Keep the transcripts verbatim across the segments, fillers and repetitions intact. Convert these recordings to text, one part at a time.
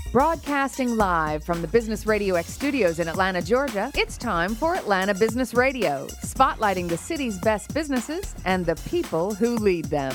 Broadcasting live from the Business Radio X studios in Atlanta, Georgia, it's time for Atlanta Business Radio, spotlighting the city's best businesses and the people who lead them.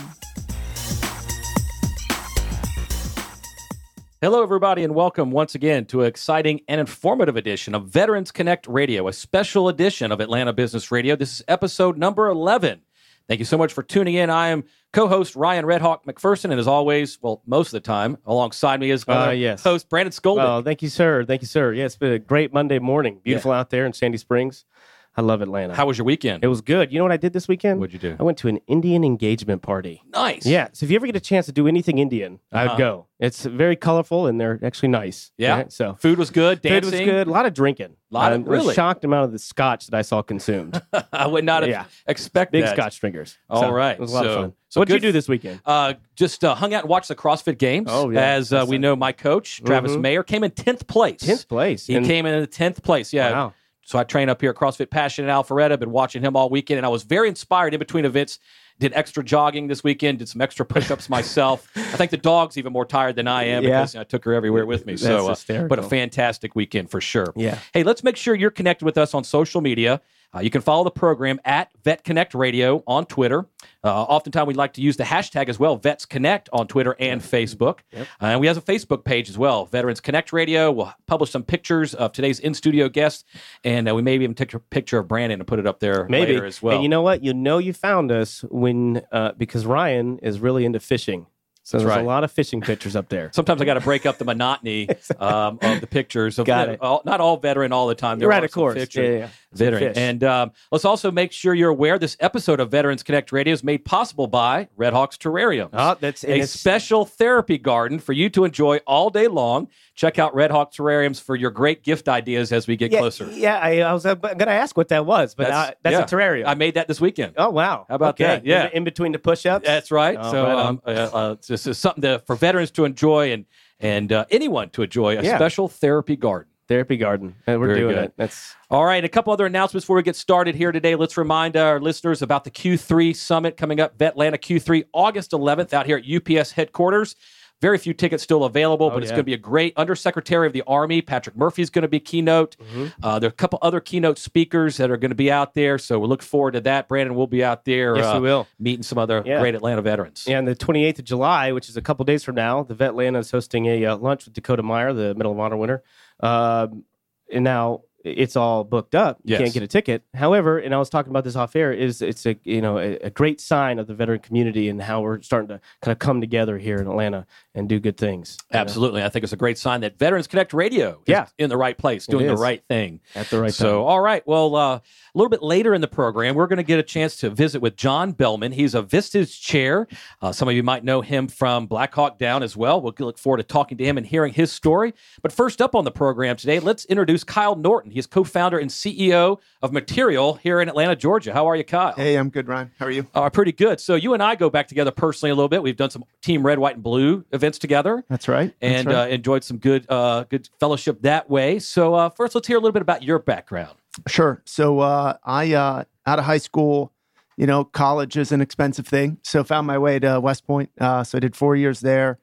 Hello, everybody, and welcome once again to an exciting and informative edition of Veterans Connect Radio, a special edition of Atlanta Business Radio. This is episode number eleven. Thank you so much for tuning in. I am co-host Ryan Redhawk McPherson, and as always, well, most of the time, alongside me is my uh, yes. host Brandon Skolnick. Oh, thank you, sir. Thank you, sir. Yeah, it's been a great Monday morning. Beautiful yeah. out there in Sandy Springs. I love Atlanta. How was your weekend? It was good. You know what I did this weekend? What'd you do? I went to an Indian engagement party. Nice. Yeah. So if you ever get a chance to do anything Indian, uh-huh. I'd go. It's very colorful and they're actually nice. Yeah. Right? So food was good. Dancing. Food was good. A lot of drinking. A lot of, I really? was shocked amount of the scotch that I saw consumed. I would not have yeah. expect Big that. scotch drinkers. All so right. It was a lot so, of fun. So what did you good, do this weekend? Uh, just uh, hung out and watched the CrossFit Games. Oh, yeah. As uh, we know, my coach, Travis mm-hmm. Mayer, came in tenth place. tenth place. He and came in tenth place. Yeah. Wow. So I train up here at CrossFit Passion in Alpharetta. Been watching him all weekend, and I was very inspired in between events. Did extra jogging this weekend. Did some extra push-ups myself. I think the dog's even more tired than I am yeah. because I took her everywhere with me. So, uh, but a fantastic weekend for sure. Yeah. Hey, let's make sure you're connected with us on social media. Uh, you can follow the program at Vet Connect Radio on Twitter. Uh, oftentimes, we like to use the hashtag as well, Vets Connect on Twitter and Facebook. Yep. Uh, and we have a Facebook page as well, Veterans Connect Radio. We'll publish some pictures of today's in-studio guests, and uh, we maybe even take a picture of Brandon and put it up there maybe. later as well. And you know what? You know you found us when uh, because Ryan is really into fishing. So That's there's right. a lot of fishing pictures up there. Sometimes I got to break up the monotony um, of the pictures. Of got the, it. All, not all veteran all the time. There You're right, are of some course. Picture, yeah, yeah. Veteran. Fish. And um, let's also make sure you're aware this episode of Veterans Connect Radio is made possible by Red Hawks Terrariums. Oh, that's a special therapy garden for you to enjoy all day long. Check out Red Hawk Terrariums for your great gift ideas as we get yeah, closer. Yeah, I, I was uh, going to ask what that was, but that's, uh, that's yeah. a terrarium. I made that this weekend. Oh, wow. How about okay. that? Yeah. In, in between the push-ups? That's right. Oh, so right um, uh, uh, this is something to, for veterans to enjoy and, and uh, anyone to enjoy, a yeah. special therapy garden. Therapy garden. And we're Very doing good. it. That's all right. A couple other announcements before we get started here today. Let's remind our listeners about the Q three Summit coming up, Vetlanta Q three, August eleventh, out here at U P S headquarters. Very few tickets still available, but oh, it's yeah. going to be a great Undersecretary of the Army. Patrick Murphy is going to be keynote. Mm-hmm. Uh, there are a couple other keynote speakers that are going to be out there, so we look forward to that. Brandon will be out there yes, uh, we will. meeting some other yeah. great Atlanta veterans. Yeah, on the twenty-eighth of July, which is a couple days from now, the Vetlanta is hosting a uh, lunch with Dakota Meyer, the Medal of Honor winner. Um, and now it's all booked up. You yes. can't get a ticket. However, and I was talking about this off air, is it's a you know a, a great sign of the veteran community and how we're starting to kind of come together here in Atlanta and do good things. Absolutely. know? I think it's a great sign that Veterans Connect Radio is yeah. in the right place, doing the right thing. At the right so, time. So, all right. Well, uh, a little bit later in the program, we're going to get a chance to visit with John Bellman. He's a Vistage chair. Uh, some of you might know him from Black Hawk Down as well. We'll look forward to talking to him and hearing his story. But first up on the program today, let's introduce Kyle Norton. He's co-founder and C E O of Material here in Atlanta, Georgia. How are you, Kyle? Hey, I'm good, Ryan. How are you? Uh, pretty good. So you and I go back together personally a little bit. We've done some Team Red, White, and Blue events together. That's right. And That's right. Uh, enjoyed some good uh, good fellowship that way. So uh, first, let's hear a little bit about your background. Sure. So uh, I, uh, out of high school, you know, college is an expensive thing. So found my way to West Point. Uh, so I did four years there.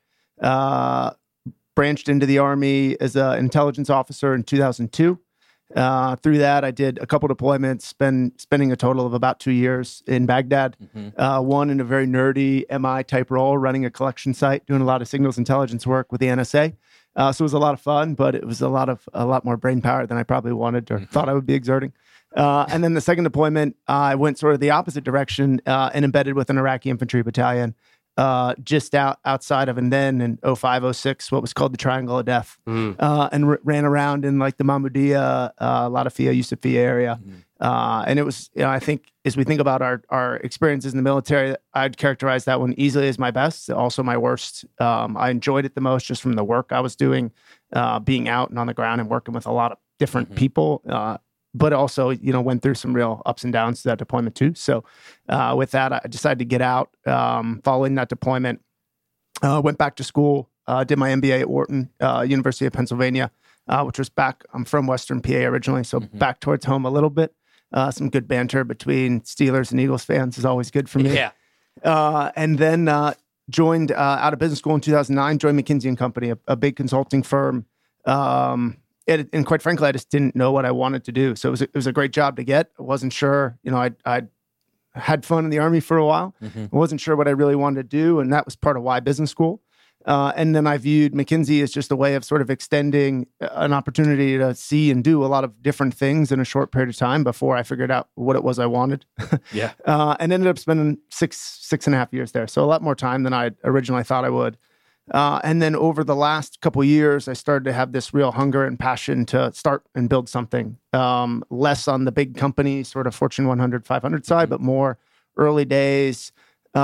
Uh, branched into the Army as an intelligence officer in two thousand two. Uh, through that, I did a couple deployments, spend, spending a total of about two years in Baghdad. Mm-hmm. Uh, one in a very nerdy M I type role, running a collection site, doing a lot of signals intelligence work with the N S A. Uh, so it was a lot of fun, but it was a lot of a lot more brain power than I probably wanted or mm-hmm. thought I would be exerting. Uh, and then the second deployment, uh, I went sort of the opposite direction uh, and embedded with an Iraqi infantry battalion. Uh, just out outside of, and then in oh five, oh six, what was called the Triangle of Death, mm. uh, and r- ran around in like the Mahmoudiya, uh, Latifia, Yusufia area. Mm. Uh, and it was, you know, I think as we think about our, our experiences in the military, I'd characterize that one easily as my best, also my worst. Um, I enjoyed it the most just from the work I was doing, uh, being out and on the ground and working with a lot of different mm-hmm. people. Uh, but also, you know, went through some real ups and downs to that deployment too. So uh, with that, I decided to get out. Um, following that deployment, uh, went back to school, uh, did my M B A at Wharton, uh, University of Pennsylvania, uh, which was back, I'm from Western P A originally, so mm-hmm. back towards home a little bit. Uh, some good banter between Steelers and Eagles fans is always good for me. Yeah. Uh, and then uh, joined uh, out of business school in two thousand nine, joined McKinsey and Company, a, a big consulting firm. Um, it, and quite frankly, I just didn't know what I wanted to do. So it was, a, it was a great job to get. I wasn't sure, you know, I I had fun in the Army for a while. Mm-hmm. I wasn't sure what I really wanted to do. And that was part of why business school. Uh, and then I viewed McKinsey as just a way of sort of extending an opportunity to see and do a lot of different things in a short period of time before I figured out what it was I wanted. Yeah. Uh, and ended up spending six, six and a half years there. So a lot more time than I originally thought I would. Uh, and then over the last couple of years, I started to have this real hunger and passion to start and build something. Um, less on the big company, sort of Fortune one hundred, five hundred side, mm-hmm. but more early days,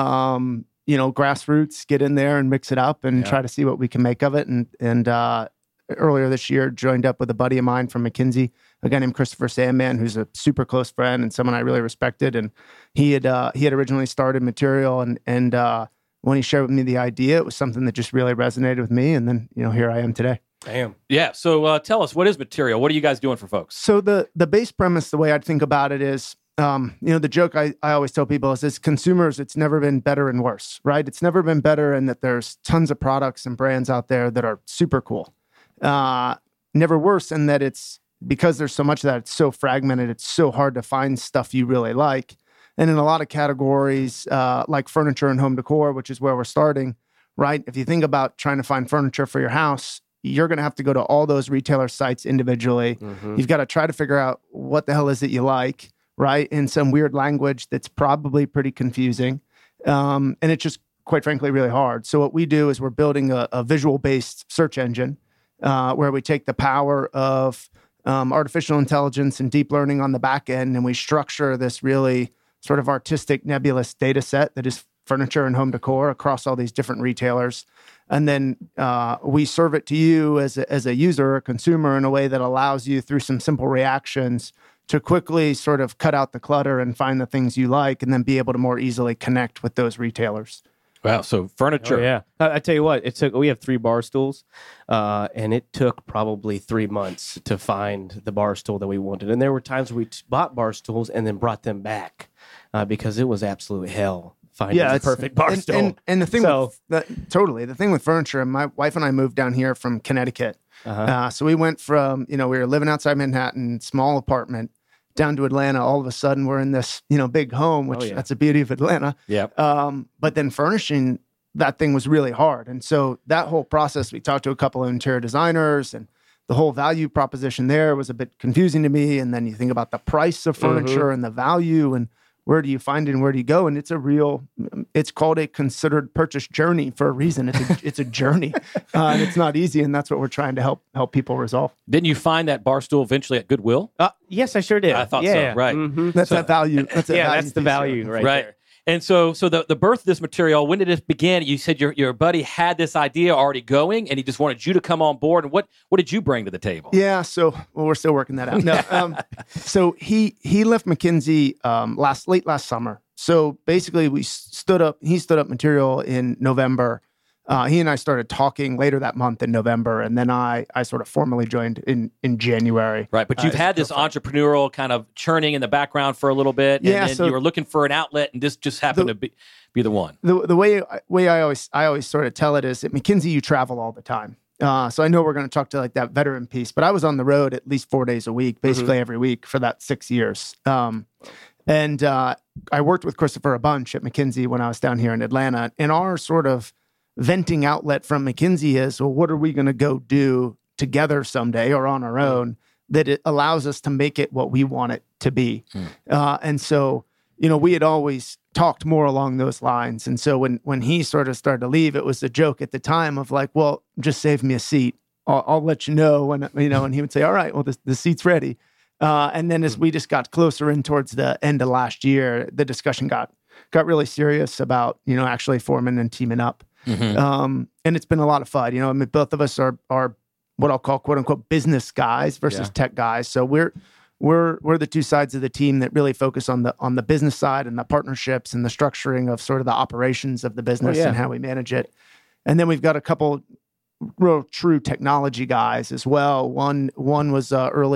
um, you know, grassroots, get in there and mix it up and yeah. try to see what we can make of it. And and uh, earlier this year, joined up with a buddy of mine from McKinsey, a guy named Christopher Sandman, who's a super close friend and someone I really respected. And he had uh, he had originally started Material, and and uh, when he shared with me the idea, it was something that just really resonated with me. And then, you know, here I am today. Damn. Yeah. So uh, tell us, what is Material? What are you guys doing for folks? So the the base premise, the way I'd think about it is, Um, you know, the joke I, I always tell people is, as consumers, it's never been better and worse, right? It's never been better in that there's tons of products and brands out there that are super cool. Uh, never worse in that it's, because there's so much of that, it's so fragmented, it's so hard to find stuff you really like. And in a lot of categories, uh, like furniture and home decor, which is where we're starting, right? If you think about trying to find furniture for your house, you're going to have to go to all those retailer sites individually. Mm-hmm. You've got to try to figure out what the hell is it you like, right? In some weird language that's probably pretty confusing. Um, and it's just, quite frankly, really hard. So what we do is we're building a, a visual-based search engine uh, where we take the power of um, artificial intelligence and deep learning on the back end, and we structure this really sort of artistic, nebulous data set that is furniture and home decor across all these different retailers. And then uh, we serve it to you as a, as a user, a consumer, in a way that allows you, through some simple reactions, to quickly sort of cut out the clutter and find the things you like, and then be able to more easily connect with those retailers. Wow. So furniture. Oh, yeah. I, I tell you what, it took, we have three bar stools, uh, and it took probably three months to find the bar stool that we wanted. And there were times where we t- bought bar stools and then brought them back uh, because it was absolute hell finding yeah, the perfect bar and, stool. And, and the thing so, with, the, totally, the thing with furniture, my wife and I moved down here from Connecticut. Uh-huh. Uh, so we went from, you know, we were living outside Manhattan, small apartment, down to Atlanta. All of a sudden we're in this, you know, big home, which oh, yeah. that's the beauty of Atlanta. Yeah. Um, but then furnishing that thing was really hard. And so that whole process, we talked to a couple of interior designers, and the whole value proposition there was a bit confusing to me. And then you think about the price of furniture mm-hmm. and the value, and where do you find it and where do you go? And it's a real, it's called a considered purchase journey for a reason. It's a, it's a journey, uh, and it's not easy. And that's what we're trying to help help people resolve. Didn't you find that bar stool eventually at Goodwill? Uh, yes, I sure did. I thought yeah. so. Right. Mm-hmm. That's so, that value. That's that yeah, value that's the value there. right, right. there. And so, so the, the birth of this Material, when did it begin? You said your your buddy had this idea already going, and he just wanted you to come on board. And what what did you bring to the table? Yeah, so well, we're still working that out. No, um, so he he left McKinsey um, last late last summer. So basically, we stood up. He stood up Material in November. Uh, he and I started talking later that month in November, and then I I sort of formally joined in in January. Right, but you've uh, had this entrepreneurial kind of churning in the background for a little bit, and yeah, then so you were looking for an outlet, and this just happened the, to be be the one. The the way way I always I always sort of tell it is, at McKinsey you travel all the time. Uh, so I know we're going to talk to like that veteran piece, but I was on the road at least four days a week, basically mm-hmm. every week for that six years. Um, and uh, I worked with Christopher a bunch at McKinsey when I was down here in Atlanta, and our sort of venting outlet from McKinsey is, well, what are we going to go do together someday or on our own that it allows us to make it what we want it to be? Mm. Uh, and so, you know, we had always talked more along those lines. And so when when he sort of started to leave, it was a joke at the time of like, well, just save me a seat. I'll, I'll let you know when, you know, and he would say, all right, well, the, the seat's ready. Uh, and then as we just got closer in towards the end of last year, the discussion got got really serious about, you know, actually forming and teaming up. Mm-hmm. Um, and it's been a lot of fun. You know, I mean, both of us are are what I'll call quote unquote business guys versus yeah. tech guys. So we're we're we're the two sides of the team that really focus on the on the business side and the partnerships and the structuring of sort of the operations of the business oh, yeah. and how we manage it. And then we've got a couple real true technology guys as well. One one was uh, early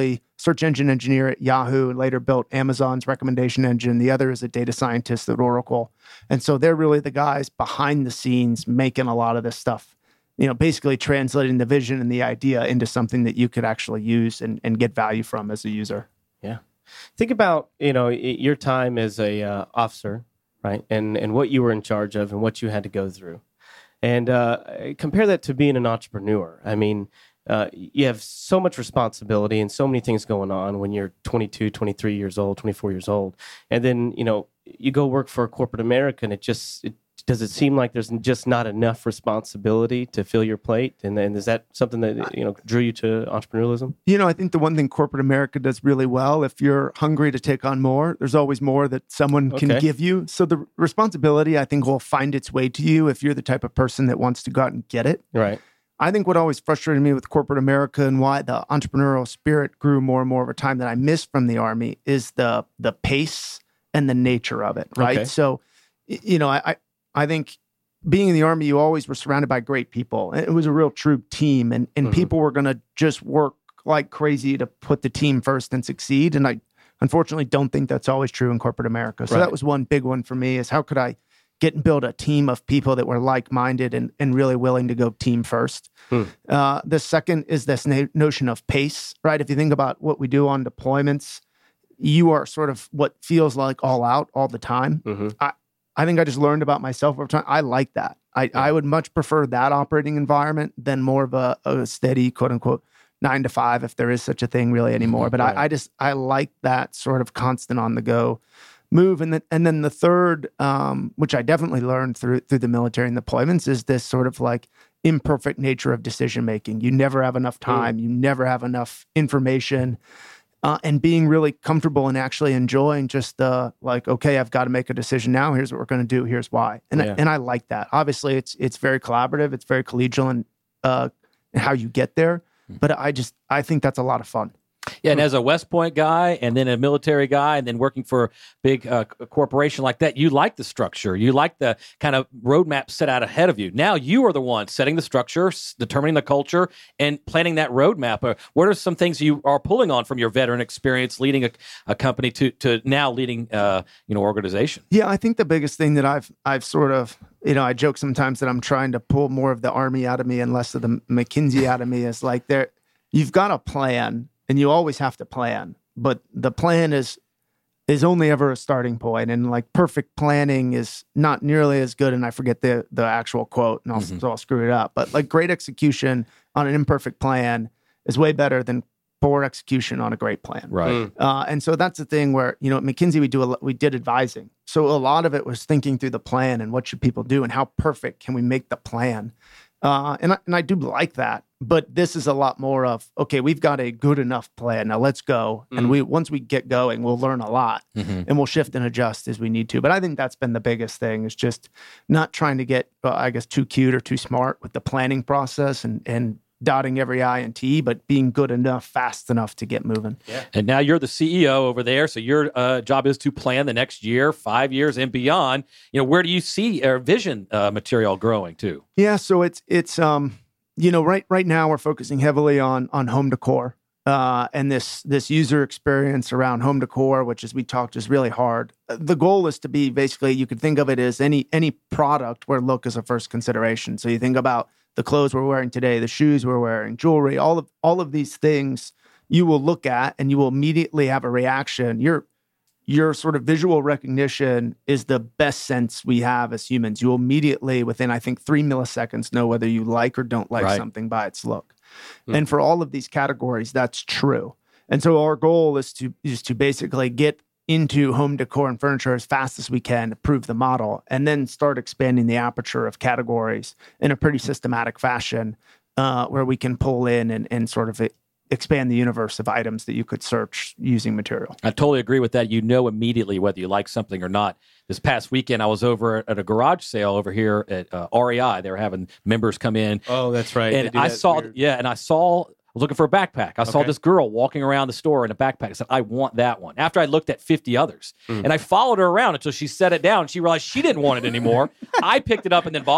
search engine engineer at Yahoo and later built Amazon's recommendation engine. The other is a data scientist at Oracle. And so they're really the guys behind the scenes making a lot of this stuff, you know, basically translating the vision and the idea into something that you could actually use and, and get value from as a user. Yeah. Think about, you know, your time as a uh, officer, right? And and what you were in charge of and what you had to go through. And uh, compare that to being an entrepreneur. I mean, uh, you have so much responsibility and so many things going on when you're twenty-two, twenty-three years old, twenty-four years old. And then, you know, you go work for corporate America and it just, it, does it seem like there's just not enough responsibility to fill your plate? And then is that something that, you know, drew you to entrepreneurialism? You know, I think the one thing corporate America does really well, if you're hungry to take on more, there's always more that someone can Okay. give you. So the responsibility, I think, will find its way to you if you're the type of person that wants to go out and get it. Right. I think what always frustrated me with corporate America and why the entrepreneurial spirit grew more and more over time that I missed from the Army is the the pace and the nature of it, right? Okay. So, y- you know, I, I I think being in the Army, you always were surrounded by great people. It was a real true team, and, and Mhm. people were going to just work like crazy to put the team first and succeed. And I unfortunately don't think that's always true in corporate America. So Right. that was one big one for me is how could I get and build a team of people that were like-minded and, and really willing to go team first. Hmm. Uh, the second is this na- notion of pace, right? If you think about what we do on deployments, you are sort of what feels like all out all the time. Mm-hmm. I, I think I just learned about myself over time. I like that. I, I would much prefer that operating environment than more of a, a steady, quote unquote, nine to five, if there is such a thing really anymore. But Right. I, I just, I like that sort of constant on the go move. And then, and then the third, um, which I definitely learned through, through the military and deployments is this sort of like imperfect nature of decision making. You never have enough time. You never have enough information. Uh, and being really comfortable and actually enjoying just the like, okay, I've got to make a decision now. Here's what we're going to do. Here's why. And Yeah. and I like that. Obviously, it's it's very collaborative. It's very collegial and uh, how you get there. But I just I think that's a lot of fun. Yeah, and as a West Point guy, and then a military guy, and then working for a big uh, c- corporation like that, you like the structure. You like the kind of roadmap set out ahead of you. Now you are the one setting the structure, s- determining the culture, and planning that roadmap. Uh, what are some things you are pulling on from your veteran experience leading a, a company to to now leading uh, you know organization? Yeah, I think the biggest thing that I've I've sort of you know I joke sometimes that I'm trying to pull more of the Army out of me and less of the McKinsey out of me is like there you've got a plan. And you always have to plan, but the plan is is only ever a starting point, and like perfect planning is not nearly as good. And I forget the the actual quote, and I'll, Mhm. so I'll screw it up. But like great execution on an imperfect plan is way better than poor execution on a great plan. Right. Mm. Uh, and so that's the thing where you know at McKinsey we do a, lo- we did advising, so a lot of it was thinking through the plan and what should people do and how perfect can we make the plan. Uh, and I, and I do like that, but this is a lot more of okay. We've got a good enough plan now. Let's go, and Mhm. we once we get going, we'll learn a lot, Mhm. and we'll shift and adjust as we need to. But I think that's been the biggest thing is just not trying to get, uh, I guess, too cute or too smart with the planning process and and dotting every I and T, but being good enough, fast enough to get moving. And now you're the C E O over there, so your uh, job is to plan the next year, five years, and beyond. You know, where do you see our vision uh, material growing to? Yeah, so it's it's um you know right right now we're focusing heavily on on home decor uh, and this this user experience around home decor, which as we talked is really hard. Uh, The goal is to be basically you could think of it as any any product where look is a first consideration. So you think about the clothes we're wearing today, the shoes we're wearing, jewelry, all of all of these things you will look at and you will immediately have a reaction. Your your sort of visual recognition is the best sense we have as humans. You will immediately, within I think three milliseconds, know whether you like or don't like Right. something by its look. Hmm. And for all of these categories, that's true. And so our goal is to is to basically get into home decor and furniture as fast as we can to prove the model, and then start expanding the aperture of categories in a pretty systematic fashion, uh, where we can pull in and, and sort of expand the universe of items that you could search using material. I totally agree with that. You know immediately whether you like something or not. This past weekend, I was over at a garage sale over here at uh, R E I. They were having members come in, Oh, that's right. They and do I that saw, weird- yeah, and I saw. I was looking for a backpack. I saw Okay. this girl walking around the store in a backpack. I said, I want that one. After I looked at fifty others. Mm. And I followed her around until she set it down. She realized she didn't want it anymore. I picked it up and then bought it.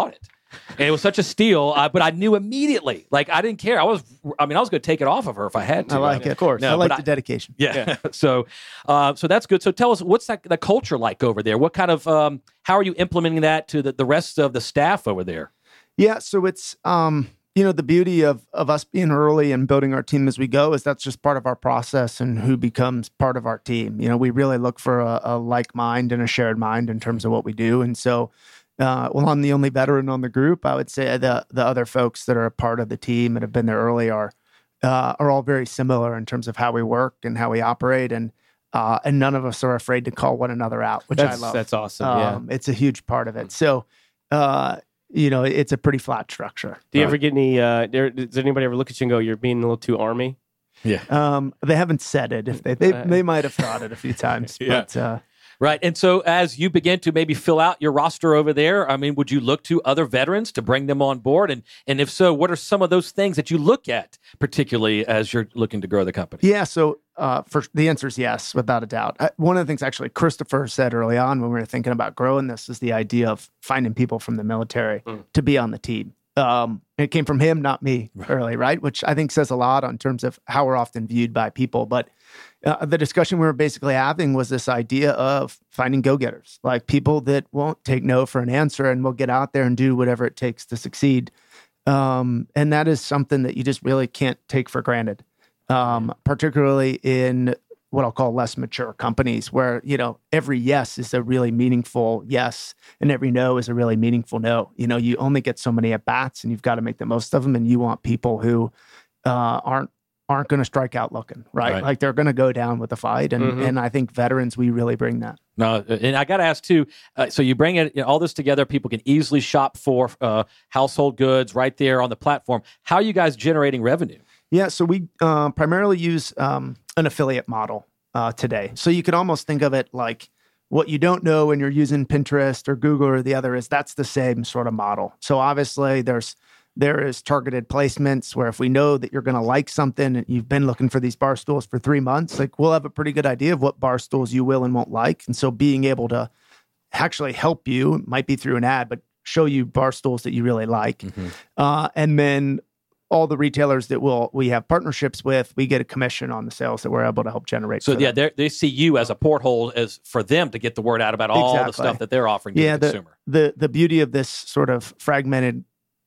And it was such a steal, uh, but I knew immediately. Like, I didn't care. I was, I mean, I was going to take it off of her if I had to. I like mean, it. Of course. I No, like but the dedication. Yeah. Yeah. so, uh, so that's good. So tell us, what's that, the culture like over there? What kind of, um, how are you implementing that to the, the rest of the staff over there? Yeah, so it's um, you know, the beauty of of us being early and building our team as we go is that's just part of our process and who becomes part of our team. You know, we really look for a, a like mind and a shared mind in terms of what we do. And so, uh, well, I'm the only veteran on the group. I would say the the other folks that are a part of the team and have been there early are uh, are all very similar in terms of how we work and how we operate, and uh, and none of us are afraid to call one another out, which That's, I love. that's awesome. Um, It's a huge part of it. So. Uh, You know, it's a pretty flat structure. Do you ever get any, uh, there, does anybody ever look at you and go, you're being a little too army? Yeah. Um, they haven't said it. If they they, they might have thought it a few times, Yeah. but uh, Right. And so as you begin to maybe fill out your roster over there, I mean, would you look to other veterans to bring them on board? And and if so, what are some of those things that you look at, particularly as you're looking to grow the company? yeah. So uh, for the answer is yes, without a doubt. Uh, one of the things actually Christopher said early on when we were thinking about growing this is the idea of finding people from the military Mm. to be on the team. Um, it came from him, not me, Right. early, right? Which I think says a lot in terms of how we're often viewed by people. But uh, the discussion we were basically having was this idea of finding go-getters, like people that won't take no for an answer and will get out there and do whatever it takes to succeed. Um, and that is something that you just really can't take for granted, um, particularly in what I'll call less mature companies where, you know, every yes is a really meaningful yes and every no is a really meaningful no. You know, you only get so many at bats and you've got to make the most of them. And you want people who uh, aren't aren't going to strike out looking, right? Right. Like they're going to go down with the fight. And Mhm. and I think veterans, we really bring that. No, and I got to ask too. Uh, so you bring it, you know, all this together. People can easily shop for uh, household goods right there on the platform. How are you guys generating revenue? Yeah, so we uh, primarily use um, an affiliate model uh, today. So you can almost think of it like what you don't know when you're using Pinterest or Google or the other is that's the same sort of model. So obviously there's there is targeted placements where if we know that you're going to like something and you've been looking for these bar stools for three months, like we'll have a pretty good idea of what bar stools you will and won't like. And so being able to actually help you, might be through an ad, but show you bar stools that you really like. Mm-hmm. Uh, and then all the retailers that we'll, we have partnerships with, we get a commission on the sales that we're able to help generate. So for yeah, them. they they see you as a porthole as for them to get the word out about all the Exactly. stuff that they're offering to yeah, the the, consumer. the the beauty of this sort of fragmented,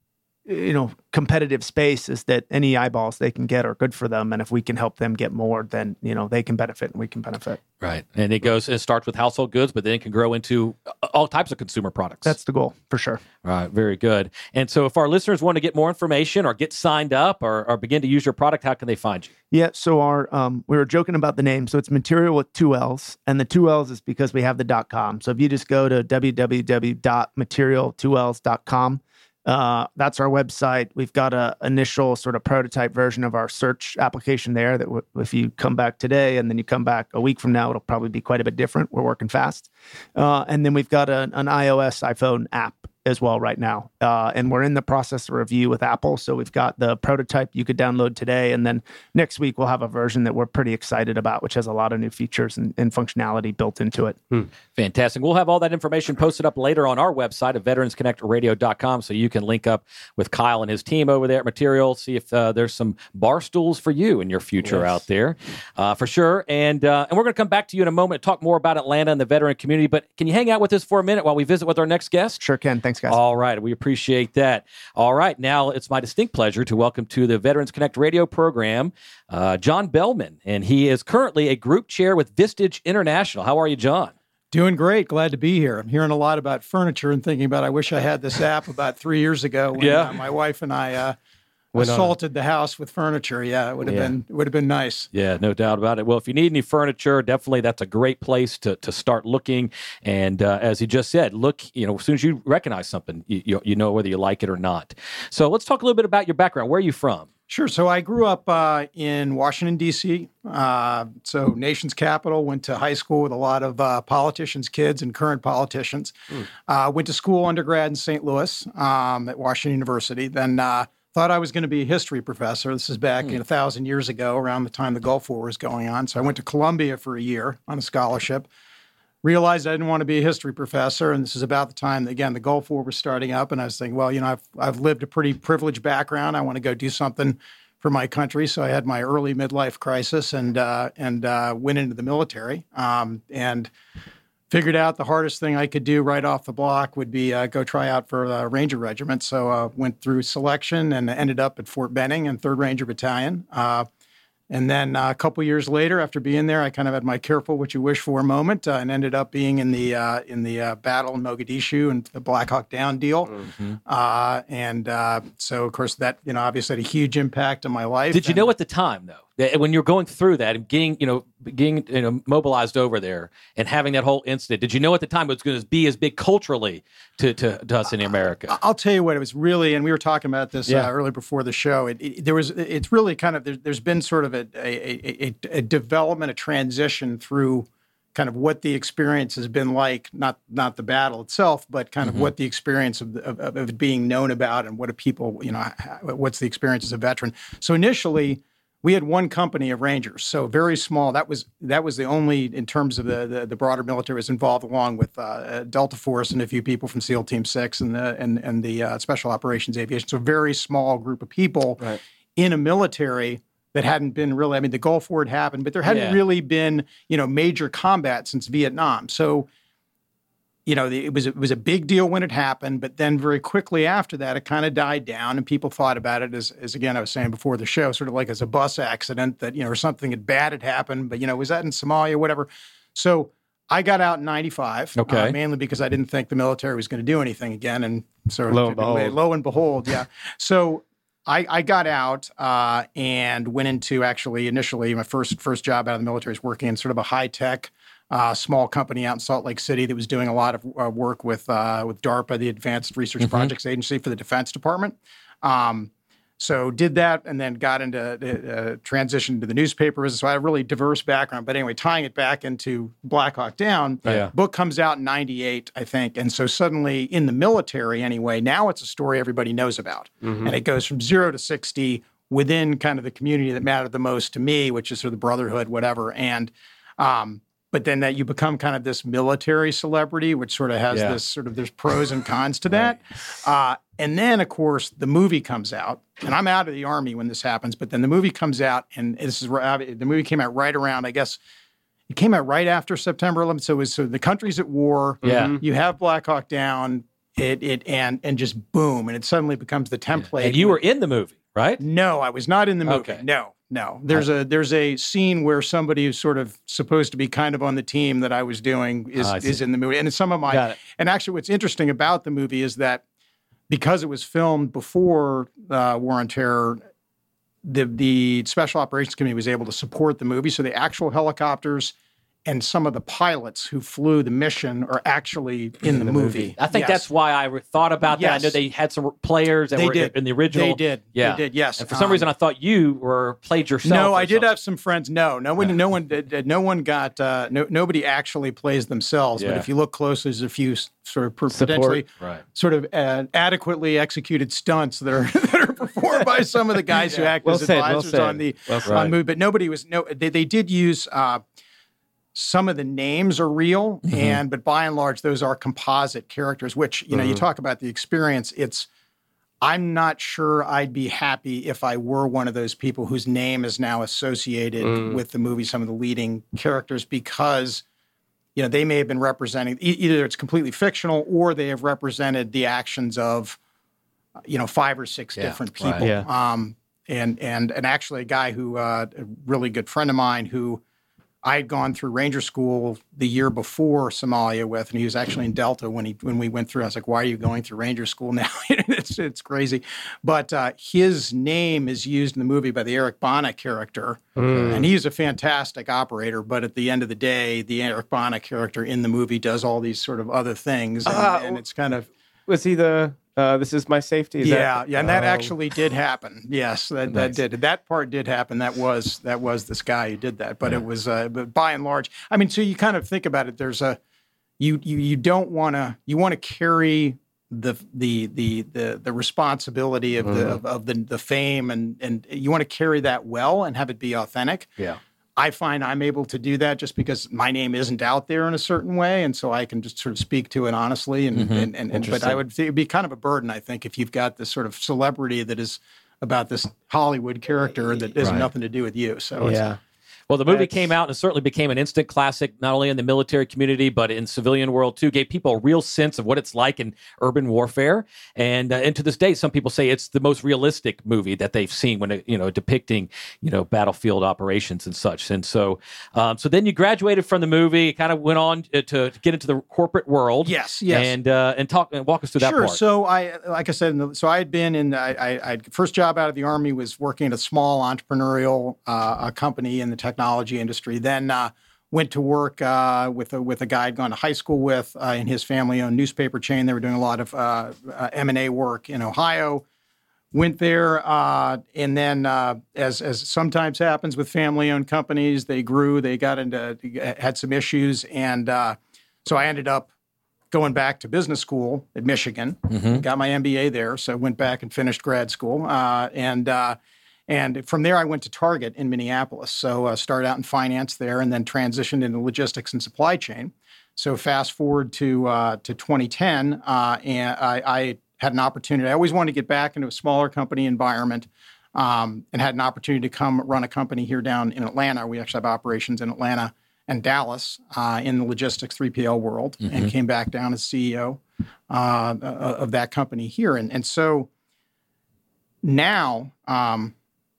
you know, competitive space is that any eyeballs they can get are good for them. And if we can help them get more, then, you know, they can benefit and we can benefit. Right. And it goes, it starts with household goods, but then it can grow into all types of consumer products. That's the goal for sure. All right. Very good. And so if our listeners want to get more information or get signed up or, or begin to use your product, how can they find you? Yeah. So our, um, we were joking about the name. So it's material with two L's, and the two L's is because we have the dot com. So if you just go to w w w dot material two L's dot com, Uh, that's our website. We've got a initial sort of prototype version of our search application there that w- if you come back today and then you come back a week from now, it'll probably be quite a bit different. We're working fast. Uh, and then we've got a, an iOS iPhone app as well right now. Uh, and we're in the process of review with Apple. So we've got the prototype you could download today. And then next week, we'll have a version that we're pretty excited about, which has a lot of new features and, and functionality built into it. Fantastic. We'll have all that information posted up later on our website at veterans connect radio dot com so you can link up with Kyle and his team over there at Material, see if uh, there's some bar stools for you in your future Yes. out there, uh, for sure. And uh, and we're going to come back to you in a moment, talk more about Atlanta and the veteran community. But can you hang out with us for a minute while we visit with our next guest? Sure can. Thanks, guys. All right. We appreciate that. All right. Now it's my distinct pleasure to welcome to the Veterans Connect radio program, uh, John Bellman. And he is currently a group chair with Vistage International. How are you, John? Doing great. Glad to be here. I'm hearing a lot about furniture and thinking about I wish I had this app about three years ago when Yeah. uh, my wife and I uh, Went on. assaulted the house with furniture. Yeah, it would have Yeah. been it would have been nice. Yeah, no doubt about it. Well, if you need any furniture, definitely that's a great place to to start looking. And uh, as he just said, look, you know, as soon as you recognize something, you, you you know whether you like it or not. So let's talk a little bit about your background. Where are you from? Sure. So I grew up uh, in Washington, D C, uh, so nation's capital, went to high school with a lot of uh, politicians' kids and current politicians. Uh, went to school undergrad in Saint Louis um, at Washington University. Then uh, thought I was going to be a history professor. This is back in a thousand years ago, around the time the Gulf War was going on. So I went to Columbia for a year on a scholarship. realized I didn't want to be a history professor. And this is about the time that, again, the Gulf War was starting up. And I was thinking, well, you know, I've, I've lived a pretty privileged background. I want to go do something for my country. So I had my early midlife crisis and, uh, and uh, went into the military um, and figured out the hardest thing I could do right off the block would be uh, go try out for the Ranger Regiment. So I uh, went through selection and ended up at Fort Benning and third Ranger Battalion. Uh, And then uh, a couple years later, after being there, I kind of had my careful what you wish for moment uh, and ended up being in the uh, in the uh, battle in Mogadishu and the Black Hawk Down deal. Mm-hmm. Uh, and uh, so, of course, that you know obviously had a huge impact on my life. Did you and, know at the time, though, that when you're going through that and getting you know getting you know mobilized over there and having that whole incident, did you know at the time it was going to be as big culturally to, to, to us in America? I'll tell you what, it was really, and we were talking about this Yeah. uh, earlier before the show. It, it, there was, it's really kind of there, there's been sort of a a, a a development, a transition through kind of what the experience has been like, not not the battle itself, but kind of mm-hmm. what the experience of, of, of it being known about and what do people, you know, what's the experience as a veteran. So initially, we had one company of Rangers, so very small. That was that was the only, in terms of the the, the broader military, was involved along with uh, Delta Force and a few people from SEAL Team Six and the and and the uh, Special Operations Aviation. So a very small group of people Right. in a military that hadn't been really. I mean, the Gulf War had happened, but there hadn't Yeah. really been you know major combat since Vietnam. So. You know, it was it was a big deal when it happened, but then very quickly after that, it kind of died down, and people thought about it as, as again I was saying before the show, sort of like as a bus accident that you know, or something bad had happened. But you know, was that in Somalia, whatever? So I got out in ninety-five, Okay. uh, mainly because I didn't think the military was going to do anything again, and sort of Lo and behold. lo and behold, yeah. So I, I got out uh, and went into actually initially my first first job out of the military was working in sort of a high tech. Uh, small company out in Salt Lake City that was doing a lot of uh, work with uh, with DARPA, the Advanced Research Mm-hmm. Projects Agency for the Defense Department. Um, so did that and then got into uh, transitioned to the newspaper business. So I had a really diverse background. But anyway, tying it back into Black Hawk Down, Yeah. book comes out in ninety-eight, I think. And so suddenly in the military anyway, now it's a story everybody knows about. Mm-hmm. And it goes from zero to sixty within kind of the community that mattered the most to me, which is sort of the brotherhood, whatever. And um, But then that you become kind of this military celebrity, which sort of has Yeah. this sort of, there's pros and cons to that. Uh, and then, of course, the movie comes out. And I'm out of the Army when this happens, but then the movie comes out, and this is the movie came out right around, I guess, it came out right after September eleventh. So it was, so the country's at war. Yeah. You have Black Hawk Down, it, it and and just boom, and it suddenly becomes the template. And you were in the movie, right? No, I was not in the movie. Okay. No, no. There's a there's a scene where somebody who's sort of supposed to be kind of on the team that I was doing is Ah, I see. is in the movie. And some of Got my it. and actually what's interesting about the movie is that because it was filmed before uh, War on Terror, the the Special Operations Committee was able to support the movie. So the actual helicopters and some of the pilots who flew the mission are actually in, the, the movie. movie. I think Yes. that's why I re- thought about that. I Yes. know they had some players that They were did. in the original. They did. Yeah. They did, yes. And for some Um, reason, I thought you were played yourself. No, or I did something. have some friends. No, no one, no one, did- no one got. Uh, no, nobody actually plays themselves. But Yeah. if you look closely, there's a few s- sort of per- Support. potentially Right. sort of uh, adequately executed stunts that are that are performed by some of the guys who act Well as said, well advisors said. on the Well said. on movie. But nobody was. No, they, they did use. Uh, some of the names are real, Mm-hmm. and but by and large, those are composite characters. Which you know, Mm-hmm. you talk about the experience. It's I'm not sure I'd be happy if I were one of those people whose name is now associated Mm. with the movie, some of the leading characters, because you know they may have been representing e- either it's completely fictional or they have represented the actions of you know five or six Yeah, different right. people. Yeah. Um, and and and actually, a guy who uh, a really good friend of mine who I had gone through Ranger School the year before Somalia with, and he was actually in Delta when he when we went through. I was like, "Why are you going through Ranger School now?" it's it's crazy, but uh, his name is used in the movie by the Eric Bana character, and he's a fantastic operator. But at the end of the day, the Eric Bana character in the movie does all these sort of other things, and, Ah, and it's kind of Was he the? Uh, this is my safety. Is yeah, that, yeah, and that Oh. actually did happen. Yes, that, that Nice. did. That part did happen. That was that was this guy who did that. But it was, uh, but by and large, I mean, so you kind of think about it. There's a, you you you don't want to you want to carry the the the the the responsibility of the of, of the the fame and and you want to carry that well and have it be authentic. Yeah. I find I'm able to do that just because my name isn't out there in a certain way, and so I can just sort of speak to it honestly. And, Mm-hmm. and, and, and but I would it'd be kind of a burden, I think, if you've got this sort of celebrity that is about this Hollywood character that has Right. nothing to do with you. So it's, Yeah. Well, the movie That's- came out and certainly became an instant classic, not only in the military community, but in civilian world too. Gave people a real sense of what it's like in urban warfare. And, uh, and to this day, some people say it's the most realistic movie that they've seen when, it, you know, depicting, you know, battlefield operations and such. And so, um, so then you graduated from the movie, kind of went on to, to get into the corporate world. Yes, yes. And, uh, and talk and walk us through that Sure. part. So I, like I said, in the, so I had been in. I, I, I first job out of the Army was working at a small entrepreneurial uh, a company in the technology industry. Then uh, went to work uh, with a, with a guy I'd gone to high school with uh, in his family-owned newspaper chain. They were doing a lot of uh, uh, M and A work in Ohio. Went there, uh, and then uh, as as sometimes happens with family-owned companies, they grew. They got into had some issues, and uh, so I ended up going back to business school at Michigan. Got my M B A there, so went back and finished grad school, uh, and. Uh, And from there, I went to Target in Minneapolis. So uh, started out in finance there, and then transitioned into logistics and supply chain. So fast forward to uh, to twenty ten, uh, and I, I had an opportunity. I always wanted to get back into a smaller company environment, um, and had an opportunity to come run a company here down in Atlanta. We actually have operations in Atlanta and Dallas uh, in the logistics three P L world, and came back down as C E O uh, of that company here. And and so now. Um,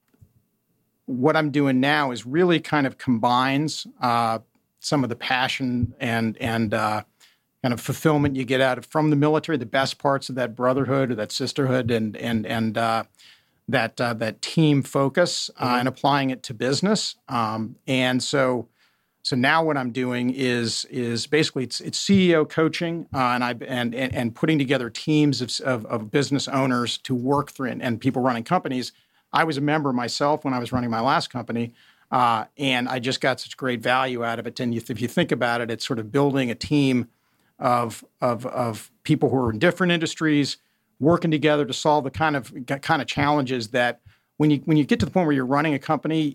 What I'm doing now is really kind of combines uh, some of the passion and and uh, kind of fulfillment you get out of from the military, the best parts of that brotherhood or that sisterhood, and and and uh, that uh, that team focus, uh, and applying it to business. Um, and so, so now what I'm doing is is basically it's, it's C E O coaching, uh, and I and, and and putting together teams of, of of business owners to work through and, and people running companies. I was a member myself when I was running my last company, uh, and I just got such great value out of it. And you, if you think about it, it's sort of building a team of, of, of people who are in different industries, working together to solve the kind of kind of challenges that when you when you get to the point where you're running a company,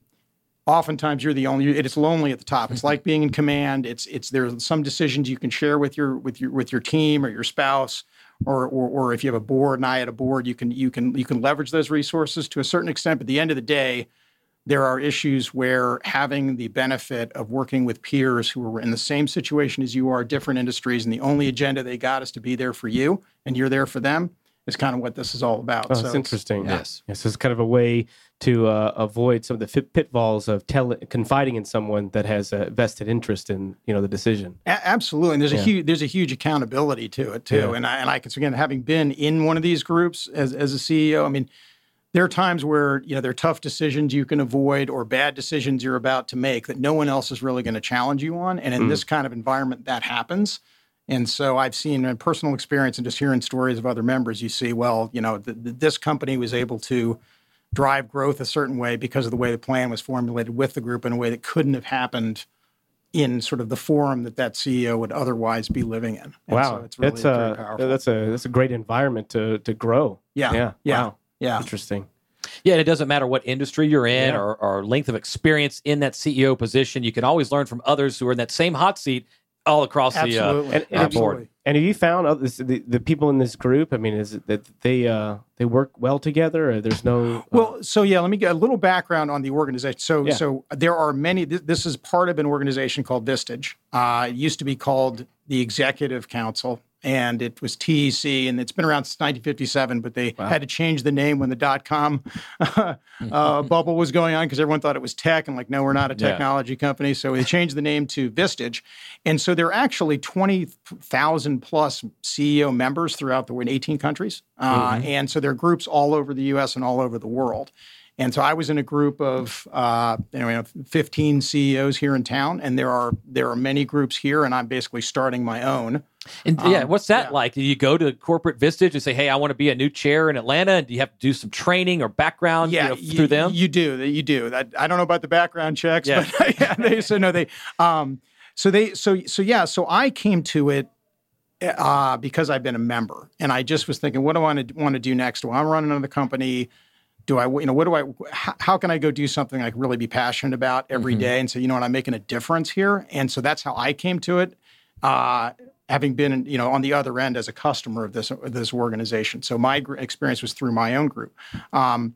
oftentimes you're the only. It's lonely at the top. It's like being in command. It's it's there's some decisions you can share with your with your with your team or your spouse. Or, or, or if you have a board, and I had a board, you can you can you can leverage those resources to a certain extent. But at the end of the day, there are issues where having the benefit of working with peers who are in the same situation as you are, different industries, and the only agenda they got is to be there for you, and you're there for them, is kind of what this is all about. Oh, So that's it's- interesting. Yes. Yes, it's kind of a way to uh, avoid some of the fit- pitfalls of tell- confiding in someone that has a vested interest in, you know, the decision. A- absolutely, and there's Yeah. a huge there's a huge accountability to it too. Yeah. And I and I can again, having been in one of these groups as as a C E O, I mean, there are times where you know there are tough decisions you can avoid or bad decisions you're about to make that no one else is really going to challenge you on. And in Mm. this kind of environment, that happens. And so I've seen in personal experience and just hearing stories of other members, you see, well, you know, th- th- this company was able to drive growth a certain way because of the way the plan was formulated with the group in a way that couldn't have happened in sort of the forum that that C E O would otherwise be living in. And Wow, so it's really that's very a powerful. that's a that's a great environment to to grow. yeah, Yeah, yeah, wow. yeah. Interesting. Yeah, and it doesn't matter what industry you're in Yeah. or, or length of experience in that C E O position. You can always learn from others who are in that same hot seat all across Absolutely, the uh, And- and uh, if you- board. And have you found others, the, the people in this group? I mean, is it that they uh, they work well together? Or there's no uh, Well, so yeah, let me get a little background on the organization. So, Yeah. so there are many. This, this is part of an organization called Vistage. Uh, it used to be called the Executive Council, and it was T E C, and it's been around since nineteen fifty-seven. But they had to change the name when the dot com uh, bubble was going on because everyone thought it was tech, and like, no, we're not a Yeah. technology company. So they changed the name to Vistage, and so there are actually twenty thousand plus C E O members throughout the in eighteen countries, uh, and so there are groups all over the U S and all over the world. And so I was in a group of uh, you know, fifteen C E Os here in town, and there are there are many groups here, and I'm basically starting my own. And yeah, Um, what's that yeah. like? Do you go to corporate Vistage and say, "Hey, I want to be a new chair in Atlanta"? And do you have to do some training or background you know, through them? You do. You do. I, I don't know about the background checks, Yeah. but yeah, they, so no, they. Um, so they. So so yeah. So I came to it uh, because I've been a member, and I just was thinking, what do I want to want to do next? Well, I'm running another company. do I, you know, what do I, how, how can I go do something I can really be passionate about every Mm-hmm. day and say, you know what, I'm making a difference here. And so that's how I came to it, uh, having been, you know, on the other end as a customer of this, of this organization. So my gr- experience was through my own group. Um,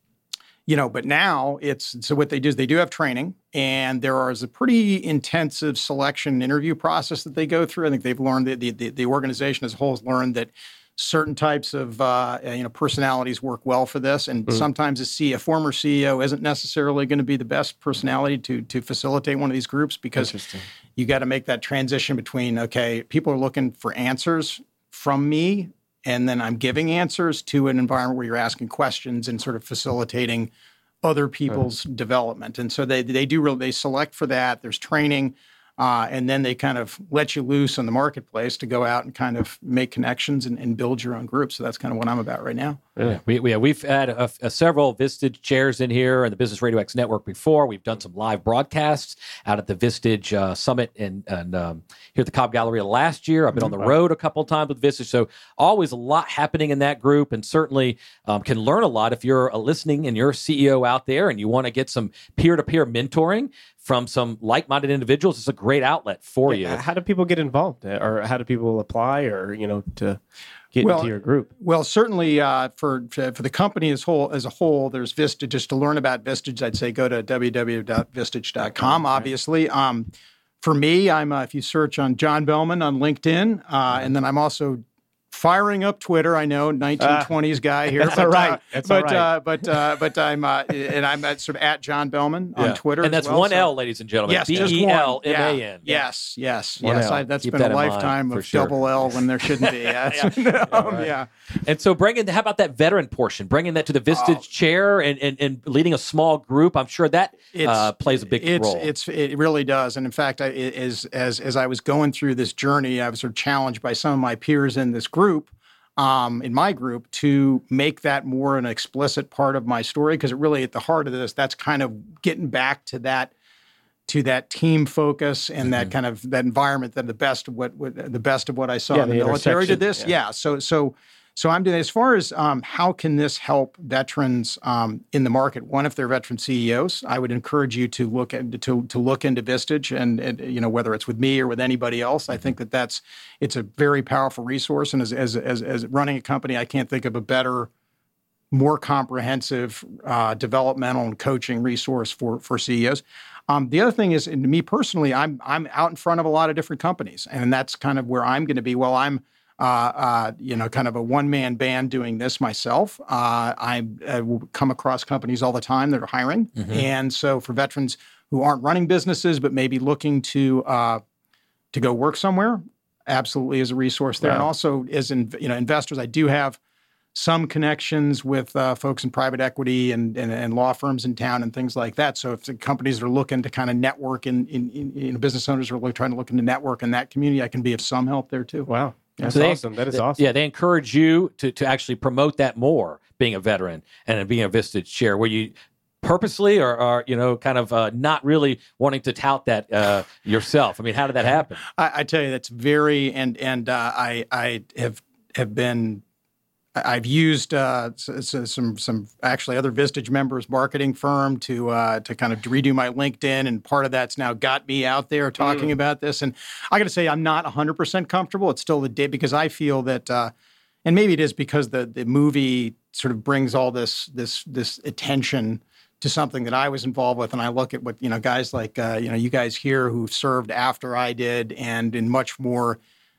You know, but now it's, so what they do is they do have training, and there is a pretty intensive selection interview process that they go through. I think they've learned that the, the, the organization as a whole has learned that certain types of, uh, you know, personalities work well for this. And mm. sometimes a, C, a former C E O isn't necessarily going to be the best personality to, to facilitate one of these groups, because you got to make that transition between, okay, people are looking for answers from me, and then I'm giving answers, to an environment where you're asking questions and sort of facilitating other people's uh-huh. development. And so they they do really, they select for that. There's training, uh, and then they kind of let you loose on the marketplace to go out and kind of make connections and, and build your own group. So that's kind of what I'm about right now. Yeah, we, we, we've had a, a several Vistage chairs in here and the Business Radio X Network before. We've done some live broadcasts out at the Vistage uh, Summit and, and um, here at the Cobb Galleria last year. I've been on the road a couple of times with Vistage. So always a lot happening in that group, and certainly um, can learn a lot if you're uh, listening and you're a C E O out there and you want to get some peer-to-peer mentoring from some like-minded individuals. It's a great outlet for yeah, you. How do people get involved, or how do people apply, or, you know, to get well, into your group? Well, certainly uh, for for the company as whole as a whole, there's Vistage. Just to learn about Vistage, I'd say go to w w w dot vistage dot com. Obviously, um, for me, I'm uh, if you search on John Bellman on LinkedIn, uh, and then I'm also firing up Twitter. I know, nineteen twenties uh, guy here. That's but, all right. Uh, that's but, all right. Uh, but uh, but I'm uh, and I'm at sort of at John Bellman on yeah. Twitter, and that's as well, one so. L, ladies and gentlemen. Yes, B E L M A N. Yes, yes, One yes. L. I, that's Keep been that a in mind, lifetime for of sure. double L when there shouldn't be. Yeah. yeah. um, right. yeah. And so bringing, how about that veteran portion? Bringing that to the Vistage oh. chair and, and and leading a small group. I'm sure that uh, plays a big it's, role. It's it really does. And in fact, I, as as as I was going through this journey, I was sort of challenged by some of my peers in this group. Um, in my group, to make that more an explicit part of my story, because it really, at the heart of this, that's kind of getting back to that, to that team focus and mm-hmm. that kind of that environment, that the best of what, what the best of what I saw yeah, in the, the military to this, yeah. yeah. So so so I'm doing as far as um, how can this help veterans um, in the market? One, if they're veteran C E Os, I would encourage you to look at to to look into Vistage, and, and you know, whether it's with me or with anybody else. I think that that's it's a very powerful resource, and as as as, as running a company, I can't think of a better, more comprehensive uh, developmental and coaching resource for for C E Os. Um, the other thing is, and to me personally, I'm I'm out in front of a lot of different companies, and that's kind of where I'm going to be. Well, I'm Uh, uh, you know, kind of a one-man band doing this myself. Uh, I uh, come across companies all the time that are hiring. Mm-hmm. And so for veterans who aren't running businesses but maybe looking to uh, to go work somewhere, absolutely is a resource there. Wow. And also as in, you know, investors, I do have some connections with uh, folks in private equity and, and and law firms in town and things like that. So if the companies are looking to kind of network in, in, in you know, business owners are really trying to look into network in that community, I can be of some help there too. Wow. That's so they, awesome. That is they, awesome. Yeah, they encourage you to to actually promote that more, being a veteran and being a Vistage chair, where you purposely or, or you know, kind of uh, not really wanting to tout that uh, yourself. I mean, how did that happen? I, I tell you, that's very and and uh, I I have have been. I've used uh, some some actually other Vistage members' marketing firm to uh, to kind of redo my LinkedIn, and part of that's now got me out there talking mm. about this. And I got to say, I'm not one hundred percent comfortable. It's still the day, because I feel that, uh, and maybe it is because the the movie sort of brings all this this this attention to something that I was involved with, and I look at what you know guys like uh, you know you guys here who served after I did, and in much more.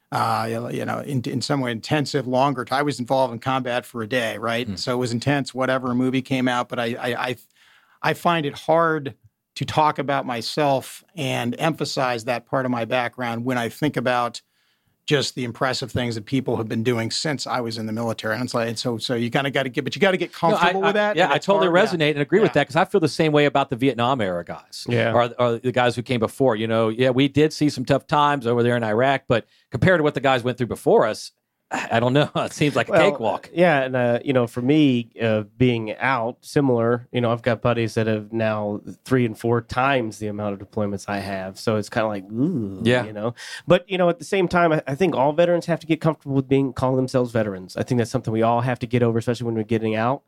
Uh, you know, in, in some way intensive, longer. I was involved in combat for a day, right? Mm. So it was intense. Whatever, a movie came out, but I, I, I, I find it hard to talk about myself and emphasize that part of my background when I think about just the impressive things that people have been doing since I was in the military. And it's like, and so, so you kind of got to get, but you got to get comfortable no, I, with that. I, yeah, I totally hard, resonate yeah. and agree yeah. with that, because I feel the same way about the Vietnam era guys, yeah, or, or the guys who came before. You know, yeah, we did see some tough times over there in Iraq, but compared to what the guys went through before us, I don't know. It seems like a well, cakewalk. Yeah, and uh, you know, for me, uh, being out, similar. You know, I've got buddies that have now three and four times the amount of deployments I have. So it's kind of like, ooh, yeah, you know. But you know, at the same time, I, I think all veterans have to get comfortable with being calling themselves veterans. I think that's something we all have to get over, especially when we're getting out.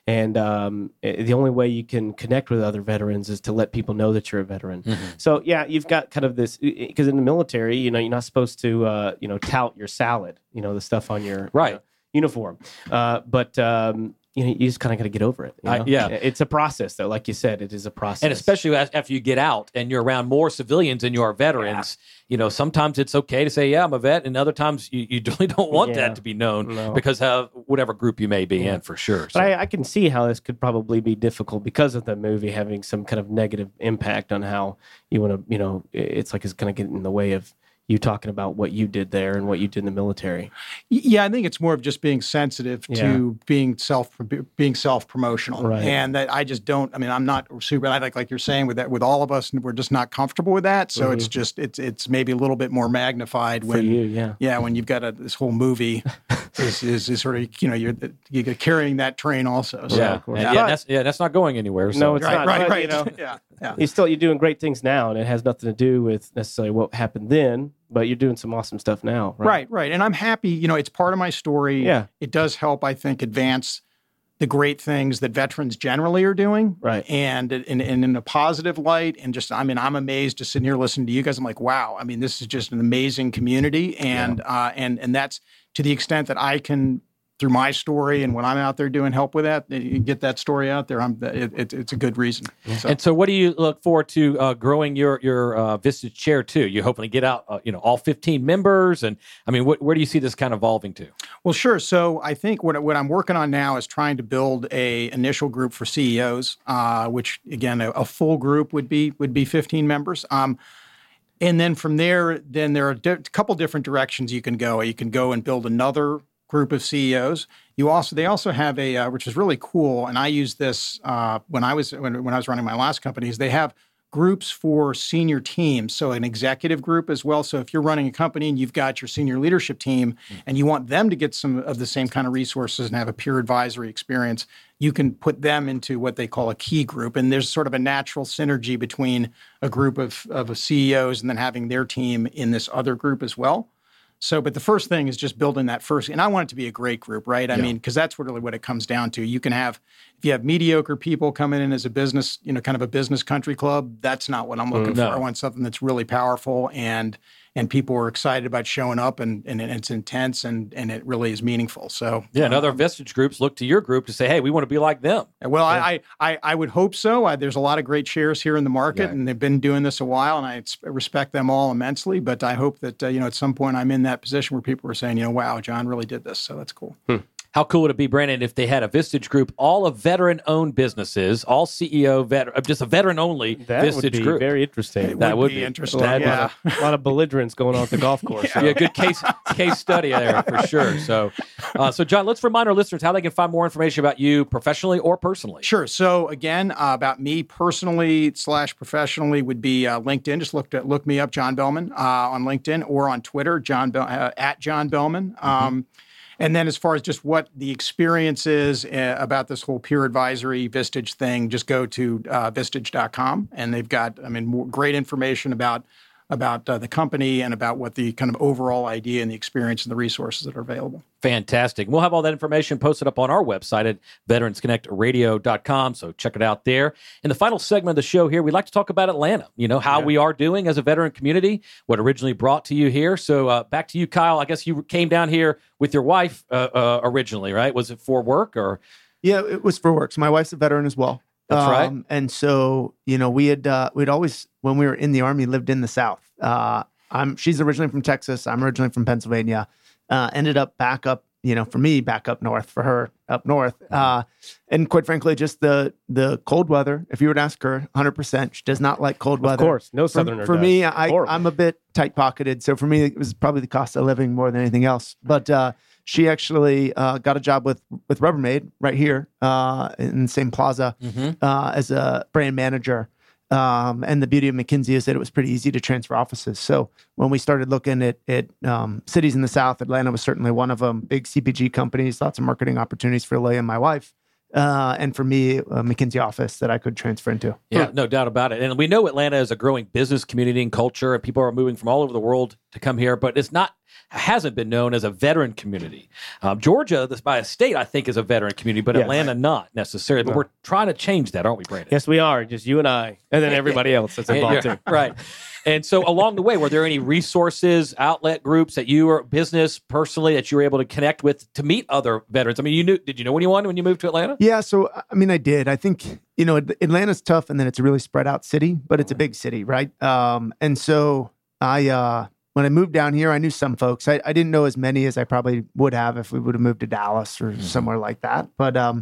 And um, eh, the only way you can connect with other veterans is to let people know that you're a veteran. Mm-hmm. So yeah, you've got kind of this, because in the military, you know, you're not supposed to, uh, you know, tout your salad, you know, the stuff on your right. you know, uniform. Uh, but um, you know, you just kind of got to get over it. You know? I, yeah, it's a process, though. Like you said, it is a process, and especially as, after you get out and you're around more civilians than you are veterans. Yeah. You know, sometimes it's okay to say, "Yeah, I'm a vet," and other times you, you really don't want yeah. that to be known no. because of whatever group you may be yeah. in, for sure. So. But I, I can see how this could probably be difficult because of the movie having some kind of negative impact on how you want to. You know, it's like it's going to get in the way of you talking about what you did there and what you did in the military. Yeah, I think it's more of just being sensitive Yeah. to being self being self promotional, Right. and that I just don't. I mean, I'm not super. I think, like you're saying, with that, with all of us, we're just not comfortable with that. So Mhm. it's just it's it's maybe a little bit more magnified For when you, yeah. yeah when you've got a, this whole movie is, is is sort of you know you're you're carrying that train also. So, yeah, of course. and, But- yeah, that's yeah, that's not going anywhere. So. No, it's right, not. right, but, right. You know, yeah, yeah. you still you're doing great things now, and it has nothing to do with necessarily what happened then. But you're doing some awesome stuff now, right? Right, right. And I'm happy, you know, it's part of my story. Yeah. It does help, I think, advance the great things that veterans generally are doing. Right. And, and, and in a positive light. And just, I mean, I'm amazed to sit here listening to you guys. I'm like, wow, I mean, this is just an amazing community. And, yeah. uh, and, and that's to the extent that I can, through my story and when I'm out there doing help with that, you get that story out there. I'm, it, it, it's a good reason. So. And so, what do you look forward to uh, growing your your uh, Vistage chair to? You hoping to get out, uh, you know, all fifteen members, and I mean, what, where do you see this kind of evolving to? Well, sure. So I think what what I'm working on now is trying to build a initial group for C E Os, uh, which again, a, a full group would be would be fifteen members. Um, and then from there, then there are di- a couple different directions you can go. You can go and build another group of C E Os. You also they also have a uh, which is really cool, and I used this uh, when I was when, when I was running my last companies. They have groups for senior teams, so an executive group as well. So if you're running a company and you've got your senior leadership team and you want them to get some of the same kind of resources and have a peer advisory experience, you can put them into what they call a key group. And there's sort of a natural synergy between a group of, of C E Os and then having their team in this other group as well. So, but the first thing is just building that first, and I want it to be a great group, right? I Yeah. mean, because that's really what it comes down to. You can have, if you have mediocre people coming in as a business, you know, kind of a business country club, that's not what I'm looking No. for. I want something that's really powerful and and people are excited about showing up and, and it's intense and, and it really is meaningful. So Yeah, and other um, Vistage groups look to your group to say, hey, we want to be like them. well, I, I I would hope so. I, there's a lot of great chairs here in the market, Yeah. and they've been doing this a while, and I respect them all immensely. But I hope that uh, you know at some point I'm in that position where people are saying, you know, wow, John really did this, so that's cool. How cool would it be, Brandon, if they had a Vistage group, all of veteran-owned businesses, all C E O, vet, just a veteran-only That Vistage would be group? very interesting. It That would, would be, be. interesting. A lot, Yeah. of, a lot of belligerence going on at the golf course. Yeah, good case case study there for sure. So, uh, so John, let's remind our listeners how they can find more information about you professionally or personally. Sure. So again, uh, about me personally slash professionally would be uh, LinkedIn. Just look at, look me up, John Bellman, uh, on LinkedIn or on Twitter, John Bell, uh, at John Bellman. Um, And then as far as just what the experience is uh, about this whole peer advisory Vistage thing, just go to uh, vistage dot com. And they've got, I mean, more great information about about uh, the company and about what the kind of overall idea and the experience and the resources that are available. Fantastic. We'll have all that information posted up on our website at veterans connect radio dot com, so check it out there. In the final segment of the show here, we'd like to talk about Atlanta, you know, how Yeah. we are doing as a veteran community, what originally brought to you here. So uh, back to you, Kyle. I guess you came down here with your wife uh, uh, originally, right? Was it for work or? Yeah, it was for work. So my wife's a veteran as well. That's right. Um, and so, you know, we had, uh, we'd always, when we were in the Army, lived in the South. Uh, I'm, she's originally from Texas. I'm originally from Pennsylvania. Uh, ended up back up, you know, for me, back up north, for her up north. Uh, and quite frankly, just the, the cold weather, if you were to ask her, one hundred percent, she does not like cold weather. Of course, no For, Southerner for does. me, I, Horrible. I'm a bit tight pocketed. So for me, it was probably the cost of living more than anything else. But, uh, she actually uh, got a job with with Rubbermaid right here uh, in the same plaza Mhm. uh, as a brand manager. Um, and the beauty of McKinsey is that it was pretty easy to transfer offices. So when we started looking at, at um, cities in the South, Atlanta was certainly one of them. Big C P G companies, lots of marketing opportunities for Leah and my wife. Uh, and for me, a McKinsey office that I could transfer into. Yeah, no doubt about it. And we know Atlanta is a growing business community and culture, and people are moving from all over the world to come here. But it's not hasn't been known as a veteran community. Um, Georgia, this by a state, I think, is a veteran community, but Yes. Atlanta not necessarily. But No. we're trying to change that, aren't we, Brandon? Yes, we are. Just you and I, and then everybody else that's involved Yeah, too. right. And so along the way, were there any resources, outlet groups that you or business personally that you were able to connect with to meet other veterans? I mean, you knew, did you know anyone when you moved to Atlanta? Yeah, so I mean, I did. I think you know Atlanta's tough, and then it's a really spread out city, but it's a big city, right? Um, and so I, uh, when I moved down here, I knew some folks. I, I didn't know as many as I probably would have if we would have moved to Dallas or somewhere like that. But um,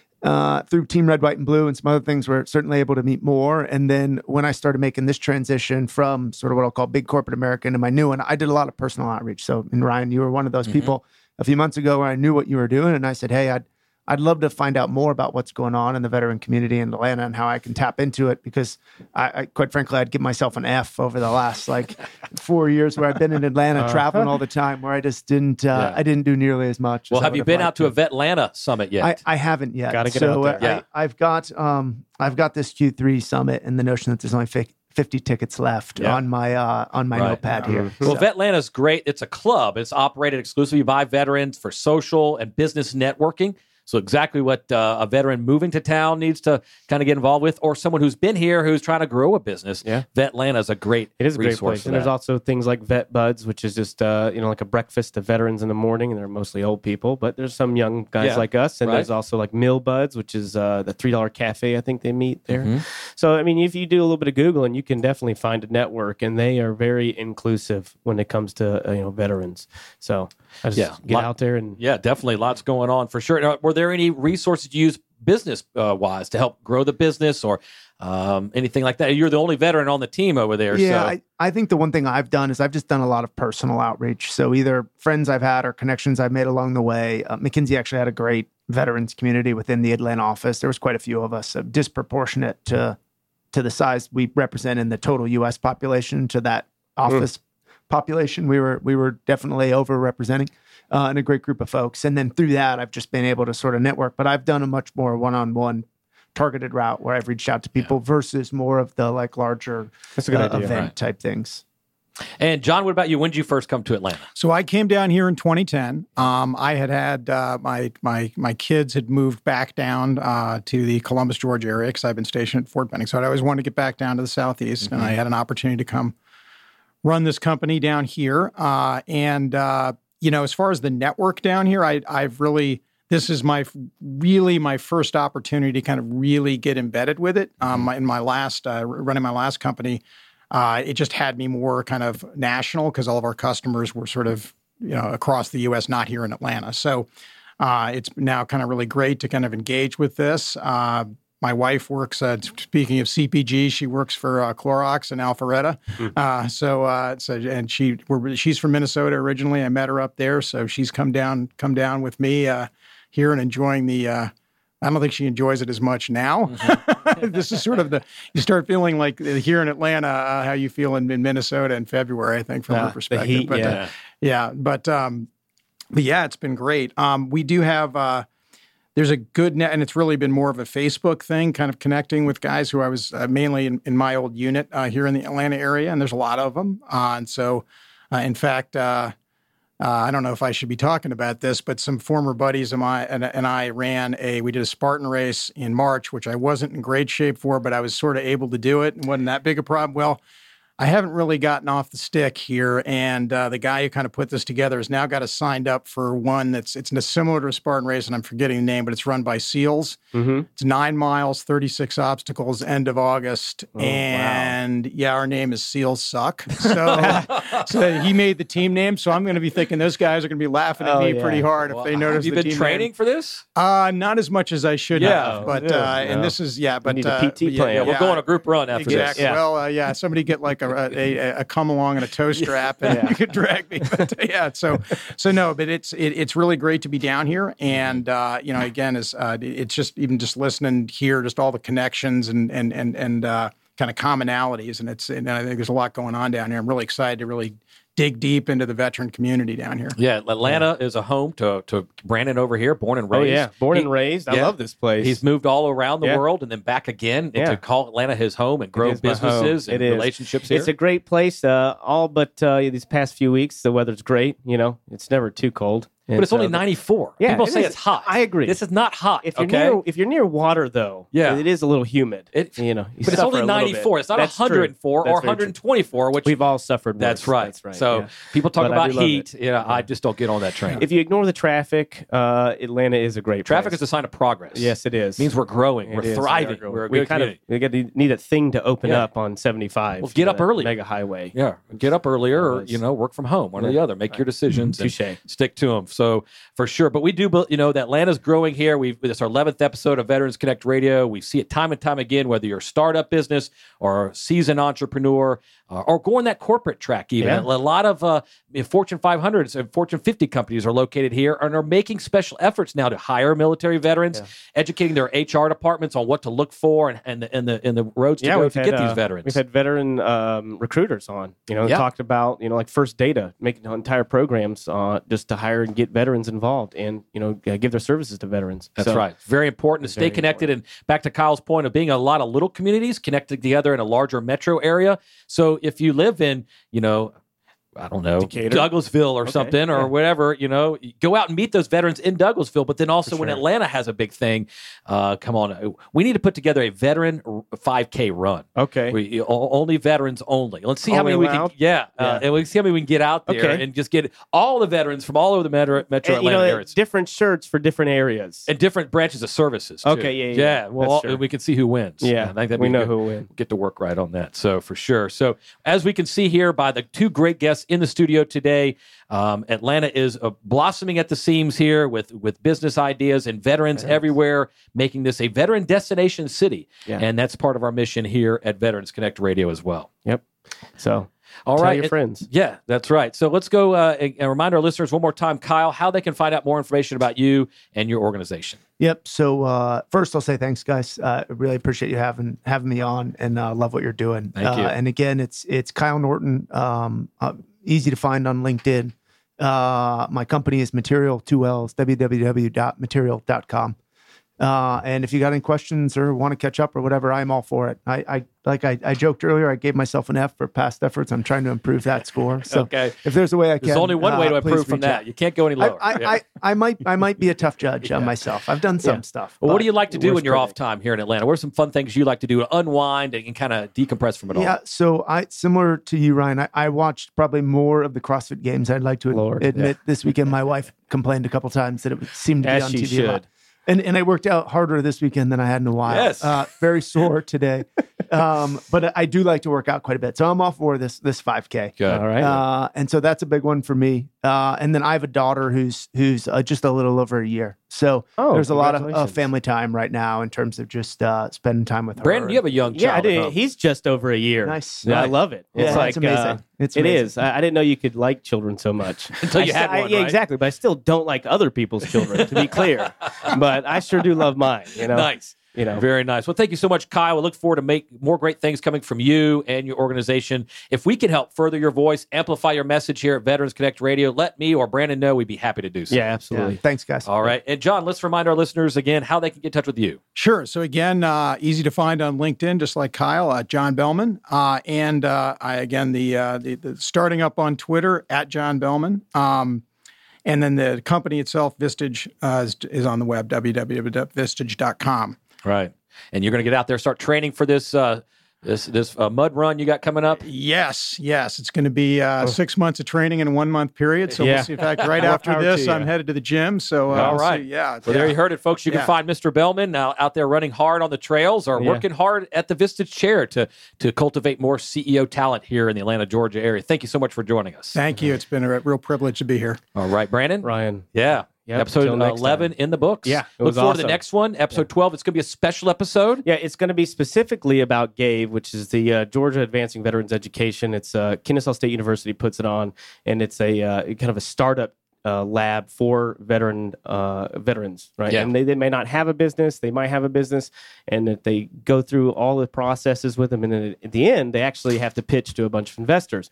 uh, through Team Red, White, and Blue and some other things, we're certainly able to meet more. And then when I started making this transition from sort of what I'll call big corporate America into my new one, I did a lot of personal outreach. So, and Ryan, you were one of those people a few months ago where I knew what you were doing, and I said, hey, I'd I'd love to find out more about what's going on in the veteran community in Atlanta and how I can tap into it, because I, I quite frankly, I'd give myself an F over the last like four years where I've been in Atlanta Uh-huh. traveling all the time, where I just didn't, uh, Yeah. I didn't do nearly as much. Well, as I have you would been liked out to a Vetlanta summit yet? I, I haven't yet. Gotta get so, out there. uh, Yeah. I, I've got, um, I've got this Q three summit and the notion that there's only fi- fifty tickets left Yeah. on my, uh, on my Right. notepad here. Well, So- Vetlanta's great. It's a club. It's operated exclusively by veterans for social and business networking. So exactly what uh, a veteran moving to town needs to kind of get involved with, or someone who's been here who's trying to grow a business. Yeah. Vetlanta is a great It is a great resource place. for And there's that. also things like Vet Buds, which is just, uh, you know, like a breakfast to veterans in the morning. And they're mostly old people, but there's some young guys Yeah, like us. And right. there's also like Meal Buds, which is uh, the three dollar cafe, I think they meet there. Mhm. So, I mean, if you do a little bit of Googling, you can definitely find a network. And they are very inclusive when it comes to, uh, you know, veterans. So I just Yeah, get lot- out there and Yeah, definitely. Lots going on for sure. Now, were there any resources you use business uh, wise to help grow the business or um, anything like that? You're the only veteran on the team over there. Yeah, so. I, I think the one thing I've done is I've just done a lot of personal outreach. So either friends I've had or connections I've made along the way. Uh, McKinsey actually had a great veterans community within the Atlanta office. There was quite a few of us, uh, disproportionate to to the size we represent in the total U S population to that office population. We were we were definitely overrepresenting, uh, and a great group of folks. And then through that, I've just been able to sort of network. But I've done a much more one-on-one targeted route where I've reached out to people versus more of the like larger That's a good uh, idea. event Right. type things. And John, what about you? When did you first come to Atlanta? So I came down here in twenty ten. Um, I had had uh, my my my kids had moved back down uh, to the Columbus, Georgia area because I've been stationed at Fort Benning. So I always wanted to get back down to the southeast, and I had an opportunity to come run this company down here. Uh, and uh, you know, as far as the network down here, I I've really this is my really my first opportunity to kind of really get embedded with it. Um, in my last uh, running my last company. Uh, it just had me more kind of national because all of our customers were sort of, you know, across the U S, not here in Atlanta. So uh, it's now kind of really great to kind of engage with this. Uh, my wife works, uh, speaking of C P G, she works for uh, Clorox in Alpharetta. Uh, so, uh, so, and she, we're, she's from Minnesota originally. I met her up there. So she's come down, come down with me uh, here and enjoying the, uh, I don't think she enjoys it as much now. Mm-hmm. This is sort of the, you start feeling like here in Atlanta, uh, how you feel in, in Minnesota in February, I think, from Yeah, her the perspective. heat, but, yeah. uh, yeah. But, um, but yeah, it's been great. Um, we do have, uh, there's a good net, and it's really been more of a Facebook thing, kind of connecting with guys who I was uh, mainly in, in my old unit uh, here in the Atlanta area, and there's a lot of them. Uh, and so, uh, in fact, uh, Uh, I don't know if I should be talking about this, but some former buddies of mine and, and I ran a, we did a Spartan race in March, which I wasn't in great shape for, but I was sort of able to do it and wasn't that big a problem. Well, I haven't really gotten off the stick here, and uh, the guy who kind of put this together has now got us signed up for one that's it's similar to a Spartan race, and I'm forgetting the name, but it's run by SEALs. Mm-hmm. It's nine miles, thirty-six obstacles, end of August, Oh, and yeah, our name is SEALs Suck. So, so he made the team name. So I'm going to be thinking those guys are going to be laughing at Oh, me yeah. pretty hard Well, if they notice have you the been team training name. for this? Uh, not as much as I should Yeah. have, but Yeah, uh, and no. this is yeah, but need a uh, P T yeah, plan. Yeah, we'll yeah. go on a group run after Exactly. this. Yeah. Well, uh, yeah, somebody get like a a, a, a come along and a toe strap, and Yeah. you could drag me. But uh, yeah, so so no, but it's it, it's really great to be down here, and uh, you know, again, is uh, it's just even just listening here, just all the connections and and and and uh, kind of commonalities, and it's and I think there's a lot going on down here. I'm really excited to really dig deep into the veteran community down here. Yeah, Atlanta yeah. is a home to to Brandon over here, born and raised. Oh yeah, born he, and raised. I yeah, love this place. He's moved all around the yeah. world and then back again yeah. to call Atlanta his home and grow businesses and it relationships is. here. It's a great place. Uh, all but uh, these past few weeks, the weather's great. You know, it's never too cold. But it's only uh, ninety-four. Yeah, People it say is. it's hot. I agree. This is not hot. If you're okay? near, if you're near water, though, yeah. it is a little humid. It, you know, you but it's only ninety-four. It's not That's one hundred four true. or one hundred twenty-four, which we've all suffered. Worse. That's right. That's right. So yeah. people talk but about heat. You know, yeah. I just don't get on that train. If you ignore the traffic, uh, Atlanta is a great traffic place. is a sign of progress. Yes, it is. It means we're growing. It we're is. thriving. We are we're a we good kind community. of we got to need a thing to open yeah. up on seventy-five. Well, get up early. Mega highway. Yeah, get up earlier, or you know, work from home. One yeah. or the other. Make your decisions. Touche. And stick to them. So for sure. But we do, you know, that Atlanta's growing here. We've it's our eleventh episode of Veterans Connect Radio. We see it time and time again, whether you're a startup business or a seasoned entrepreneur uh, or going that corporate track. Even yeah. a lot of uh, Fortune five hundreds and Fortune fifty companies are located here and are making special efforts now to hire military veterans, yeah. educating their H R departments on what to look for and and the and the, and the roads to yeah, go to had, get uh, these veterans. We've had veteran um, recruiters on. You know, yeah. talked about you know like First Data making entire programs uh, just to hire and get veterans involved and you know give their services to veterans. That's so, right. Very important to stay connected. Important. And back to Kyle's point of being a lot of little communities connected together in a larger metro area. So if you live in, you know, I don't know, Decatur? Douglasville or okay. something or yeah. whatever, you know, go out and meet those veterans in Douglasville. But then also sure. when Atlanta has a big thing, uh, come on, we need to put together a veteran five K run. Okay. We, only veterans only. Let's see how Only many allowed? we can, yeah, yeah. Uh, and we see how many we can get out there okay. and just get all the veterans from all over the metro, metro and, you Atlanta know, areas. Different shirts for different areas. And different branches of services. Too. Okay, yeah, yeah. Yeah, well, That's we can see who wins. Yeah, I think that'd we be know good. who wins. Get to work right on that. So for sure. So as we can see here by the two great guests in the studio today, um, Atlanta is uh, blossoming at the seams here with with business ideas and veterans yes. everywhere, making this a veteran destination city. Yeah. And that's part of our mission here at Veterans Connect Radio as well. Yep. So. All Tell right, your and, friends. Yeah, that's right. So let's go uh, and, and remind our listeners one more time, Kyle, how they can find out more information about you and your organization. Yep. So uh, first, I'll say thanks, guys. Uh, I really appreciate you having having me on, and uh, love what you're doing. Thank you. Uh, and again, it's it's Kyle Norton. Um, uh, easy to find on LinkedIn. Uh, my company is Material, two L's, w w w dot material dot com. Uh, and if you got any questions or want to catch up or whatever, I'm all for it. I, I like I, I joked earlier, I gave myself an F for past efforts. I'm trying to improve that score. So okay. if there's a way I can, there's only one way uh, to improve from that. Out. You can't go any lower. I, I, yeah. I, I might I might be a tough judge yeah. on myself. I've done some yeah. stuff. Well, what do you like to do when you're critic. off time here in Atlanta? What are some fun things you like to do to unwind and, and kind of decompress from it all? Yeah, so I similar to you, Ryan. I, I watched probably more of the CrossFit Games. I'd like to Lord, admit yeah. this weekend. My wife complained a couple times that it seemed to As be on she T V should. a lot. And and I worked out harder this weekend than I had in a while. Yes. Uh, very sore today. Um, but I do like to work out quite a bit. So I'm all for this this five K. Good. All right. Uh, and so that's a big one for me. Uh, and then I have a daughter who's who's uh, just a little over a year. So oh, there's a lot of uh, congratulations. family time right now in terms of just uh, spending time with her. Brandon, you have a young child. Yeah, I at did. home. He's just over a year. Nice. Yeah, I Nice. love it. Yeah, It's like it's amazing. uh, It's it amazing. is. I, I didn't know you could like children so much Until you I had sti- I- one, Yeah, right? exactly. But I still don't like other people's children, to be clear. But I sure do love mine. You know. Nice. You know. Very nice. Well, thank you so much, Kyle. We look forward to make more great things coming from you and your organization. If we can help further your voice, amplify your message here at Veterans Connect Radio, let me or Brandon know. We'd be happy to do so. Yeah, absolutely. Yeah. Thanks, guys. All right. And John, let's remind our listeners again how they can get in touch with you. Sure. So again, uh, easy to find on LinkedIn, just like Kyle, uh, John Bellman. Uh, and uh, I, again, the, uh, the, the starting up on Twitter at John Bellman. Um, and then the company itself, Vistage, uh, is, is on the web, w w w dot vistage dot com. Right. And you're going to get out there, start training for this uh, this this uh, mud run you got coming up. Yes, yes. It's going to be uh, oh. six months of training in a one month period. So yeah. we'll see. In fact, right after this, I'm headed to the gym. So uh, all we'll right, see. yeah. Well, yeah. there you heard it, folks. You can yeah. find Mister Bellman now out there running hard on the trails or yeah. working hard at the Vistage chair to to cultivate more C E O talent here in the Atlanta, Georgia area. Thank you so much for joining us. Thank you. It's been a real privilege to be here. All right, Brandon. Ryan. Yeah. Yep, episode till next eleven time. in the books. Yeah, it Look was forward to awesome. the next one, episode yeah. twelve. It's going to be a special episode. Yeah, it's going to be specifically about GAVE, which is the uh, Georgia Advancing Veterans Education. It's uh, Kennesaw State University puts it on, and it's a uh, kind of a startup uh, lab for veteran uh, veterans, right? Yeah. And they, they may not have a business, they might have a business, and that they go through all the processes with them, and then at the end, they actually have to pitch to a bunch of investors.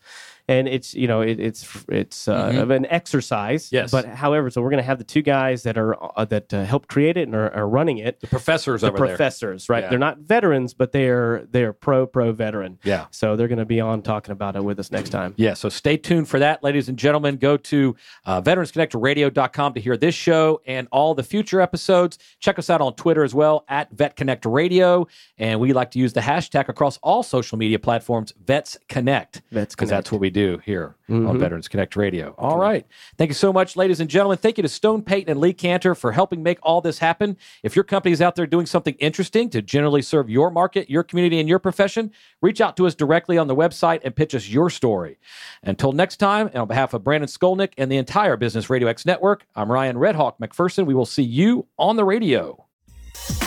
and it's you know it, it's it's uh, Mhm. of an exercise. Yes. But however, so we're going to have the two guys that are uh, that uh, help create it and are, are running it. The professors The over there. professors, right? Yeah. They're not veterans, but they're they're pro pro veteran. Yeah. So they're going to be on talking about it with us next time. Yeah, so stay tuned for that, ladies and gentlemen. Go to uh, veterans connect radio dot com to hear this show and all the future episodes. Check us out on Twitter as well, at VetConnect Radio. And we like to use the hashtag across all social media platforms, Vets Connect. Vets Because Connect. that's what we do here on Mhm. Veterans Connect Radio. All right. Thank you so much, ladies and gentlemen. Thank you to Stone Payton and Lee Cantor for helping make all this happen. If your company is out there doing something interesting to generally serve your market, your community, and your profession, reach out to us directly on the website and pitch us your story. Until next time, and on behalf of Brandon Skolnick and the entire Business Radio X network, I'm Ryan Redhawk McPherson. We will see you on the radio.